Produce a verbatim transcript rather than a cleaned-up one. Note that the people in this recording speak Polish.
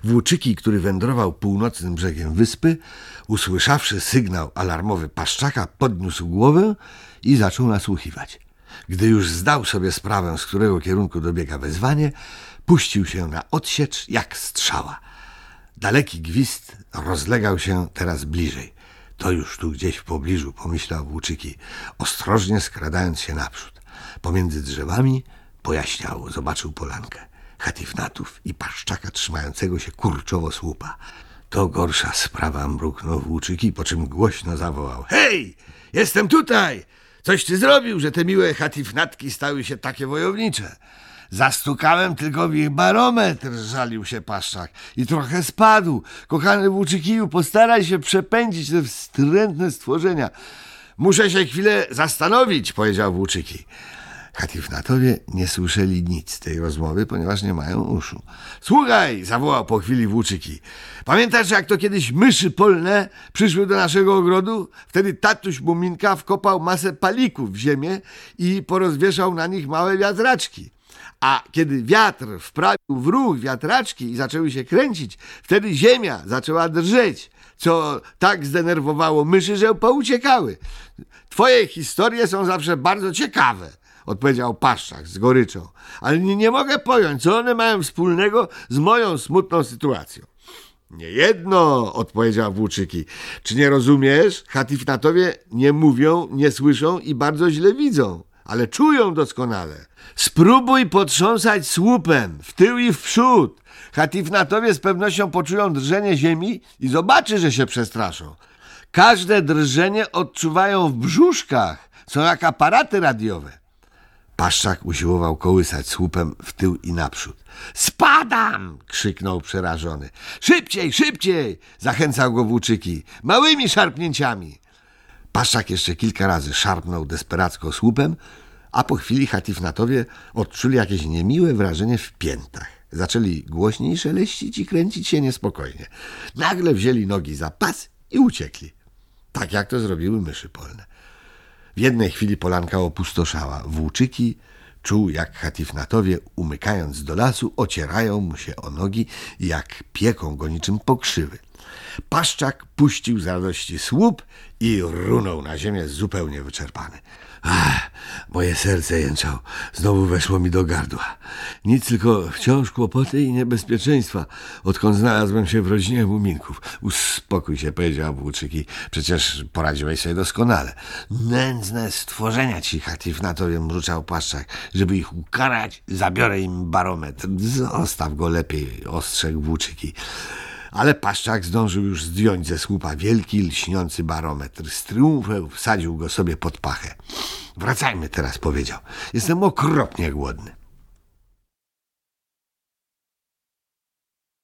Włóczyki, który wędrował północnym brzegiem wyspy, usłyszawszy sygnał alarmowy Paszczaka, podniósł głowę i zaczął nasłuchiwać. Gdy już zdał sobie sprawę, z którego kierunku dobiega wezwanie, puścił się na odsiecz jak strzała. Daleki gwizd rozlegał się teraz bliżej. To już tu gdzieś w pobliżu, pomyślał Włóczyki, ostrożnie skradając się naprzód. Pomiędzy drzewami pojaśniało, zobaczył Polankę, Chatifnatów i Paszczaka trzymającego się kurczowo słupa. To gorsza sprawa, mruknął Włóczyki, po czym głośno zawołał: hej, jestem tutaj! Coś ty zrobił, że te miłe Chatifnatki stały się takie wojownicze? Zastukałem tylko w ich barometr, żalił się Paszczak, i trochę spadł. Kochany Włóczykiju, postaraj się przepędzić te wstrętne stworzenia. Muszę się chwilę zastanowić, powiedział Włóczyki. Chatifnatowie nie słyszeli nic z tej rozmowy, ponieważ nie mają uszu. Słuchaj, zawołał po chwili Włóczyki. Pamiętasz, jak to kiedyś myszy polne przyszły do naszego ogrodu? Wtedy tatuś Muminka wkopał masę palików w ziemię i porozwieszał na nich małe wiatraczki. A kiedy wiatr wprawił w ruch wiatraczki i zaczęły się kręcić, wtedy ziemia zaczęła drżeć, co tak zdenerwowało myszy, że pouciekały. Twoje historie są zawsze bardzo ciekawe, odpowiedział Paszczak z goryczą, ale nie, nie mogę pojąć, co one mają wspólnego z moją smutną sytuacją. Niejedno, odpowiedział Włóczyki. Czy nie rozumiesz? Chatifnatowie nie mówią, nie słyszą i bardzo źle widzą, ale czują doskonale. Spróbuj potrząsać słupem w tył i w przód. Chatifnatowie z pewnością poczują drżenie ziemi i zobaczy, że się przestraszą. Każde drżenie odczuwają w brzuszkach, są jak aparaty radiowe. Paszczak usiłował kołysać słupem w tył i naprzód. Spadam! Krzyknął przerażony. Szybciej, szybciej! Zachęcał go Włóczyki. Małymi szarpnięciami. Paszczak jeszcze kilka razy szarpnął desperacko słupem, a po chwili Chatifnatowie odczuli jakieś niemiłe wrażenie w piętach. Zaczęli głośniej szeleścić i kręcić się niespokojnie. Nagle wzięli nogi za pas i uciekli. Tak jak to zrobiły myszy polne. W jednej chwili Polanka opustoszała. Włóczyki czuł, jak Chatifnatowie, umykając do lasu, ocierają mu się o nogi i jak pieką go niczym pokrzywy. Paszczak puścił z radości słup i runął na ziemię zupełnie wyczerpany. Ach, moje serce jęczał. Znowu weszło mi do gardła. Nic, tylko wciąż kłopoty i niebezpieczeństwa, odkąd znalazłem się w rodzinie Muminków. Uspokój się, powiedział Włóczyki. Przecież poradziłeś sobie doskonale. Nędzne stworzenia ci, Chatifnatowie, mruczał Paszczak. Żeby ich ukarać, zabiorę im barometr. Zostaw go lepiej, ostrzegł Włóczyki. Ale Paszczak zdążył już zdjąć ze słupa wielki, lśniący barometr. Z triumfem wsadził go sobie pod pachę. Wracajmy teraz, powiedział. Jestem okropnie głodny.